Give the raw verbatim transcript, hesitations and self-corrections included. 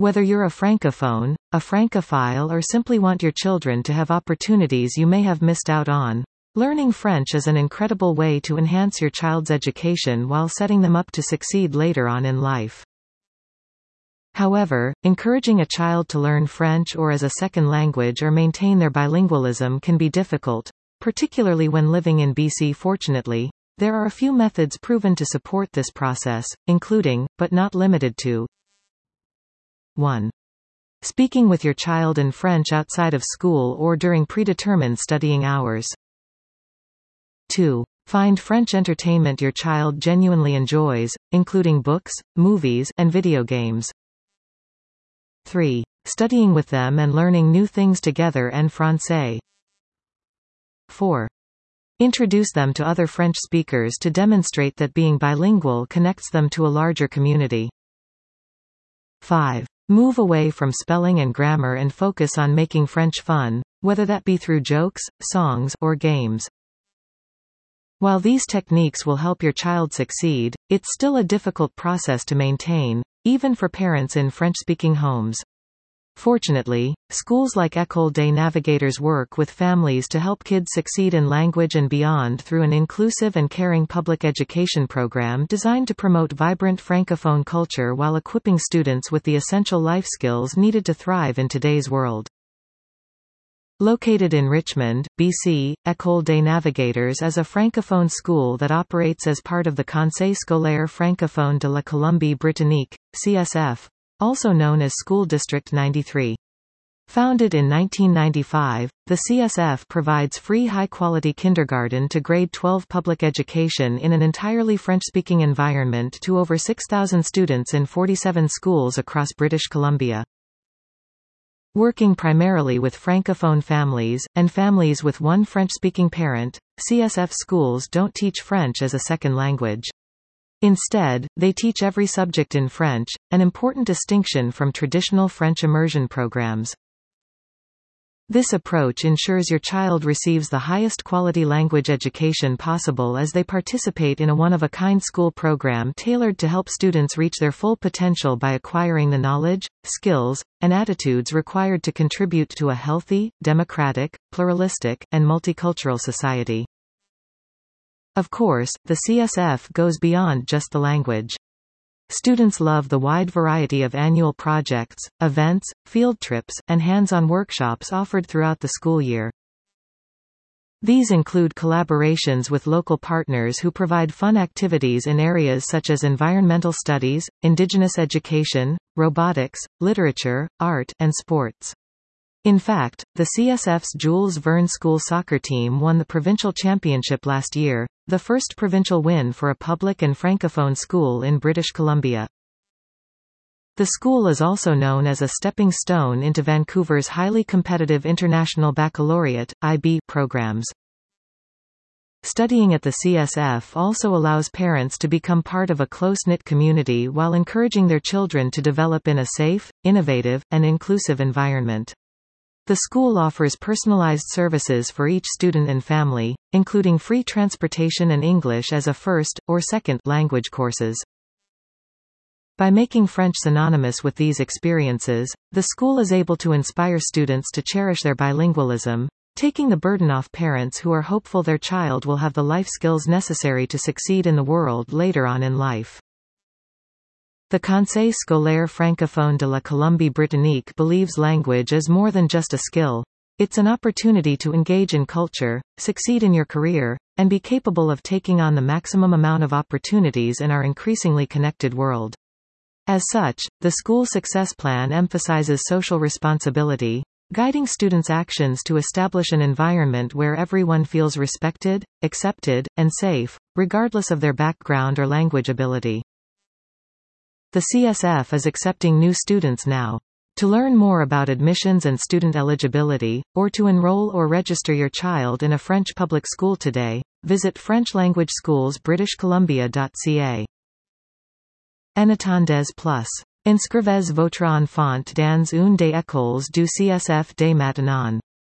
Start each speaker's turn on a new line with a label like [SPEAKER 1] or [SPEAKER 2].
[SPEAKER 1] Whether you're a francophone, a francophile, or simply want your children to have opportunities you may have missed out on, learning French is an incredible way to enhance your child's education while setting them up to succeed later on in life. However, encouraging a child to learn French or as a second language or maintain their bilingualism can be difficult, particularly when living in B C. Fortunately, there are a few methods proven to support this process, including, but not limited to: one. Speaking with your child in French outside of school or during predetermined studying hours. two. Find French entertainment your child genuinely enjoys, including books, movies, and video games. three. Studying with them and learning new things together en français. four. Introduce them to other French speakers to demonstrate that being bilingual connects them to a larger community. five. Move away from spelling and grammar and focus on making French fun, whether that be through jokes, songs, or games. While these techniques will help your child succeed, it's still a difficult process to maintain, even for parents in French-speaking homes. Fortunately, schools like École des Navigateurs work with families to help kids succeed in language and beyond through an inclusive and caring public education program designed to promote vibrant francophone culture while equipping students with the essential life skills needed to thrive in today's world. Located in Richmond, B C, École des Navigateurs is a francophone school that operates as part of the Conseil scolaire francophone de la Colombie-Britannique, C S F, also known as School District ninety-three. Founded in nineteen ninety-five, the C S F provides free high-quality kindergarten to grade twelve public education in an entirely French-speaking environment to over six thousand students in forty-seven schools across British Columbia. Working primarily with francophone families, and families with one French-speaking parent, C S F schools don't teach French as a second language. Instead, they teach every subject in French, an important distinction from traditional French immersion programs. This approach ensures your child receives the highest quality language education possible as they participate in a one-of-a-kind school program tailored to help students reach their full potential by acquiring the knowledge, skills, and attitudes required to contribute to a healthy, democratic, pluralistic, and multicultural society. Of course, the C S F goes beyond just the language. Students love the wide variety of annual projects, events, field trips, and hands-on workshops offered throughout the school year. These include collaborations with local partners who provide fun activities in areas such as environmental studies, indigenous education, robotics, literature, art, and sports. In fact, the C S F's Jules Verne School soccer team won the provincial championship last year, the first provincial win for a public and francophone school in British Columbia. The school is also known as a stepping stone into Vancouver's highly competitive International Baccalaureate (I B) programs. Studying at the C S F also allows parents to become part of a close-knit community while encouraging their children to develop in a safe, innovative, and inclusive environment. The school offers personalized services for each student and family, including free transportation and English as a first, or second, language courses. By making French synonymous with these experiences, the school is able to inspire students to cherish their bilingualism, taking the burden off parents who are hopeful their child will have the life skills necessary to succeed in the world later on in life. The Conseil scolaire francophone de la Colombie-Britannique believes language is more than just a skill. It's an opportunity to engage in culture, succeed in your career, and be capable of taking on the maximum amount of opportunities in our increasingly connected world. As such, the school success plan emphasizes social responsibility, guiding students' actions to establish an environment where everyone feels respected, accepted, and safe, regardless of their background or language ability. The C S F is accepting new students now. To learn more about admissions and student eligibility, or to enroll or register your child in a French public school today, visit french language schools british columbia dot c a. En attendez plus. Inscrivez votre enfant dans une des écoles du C S F dès maintenant.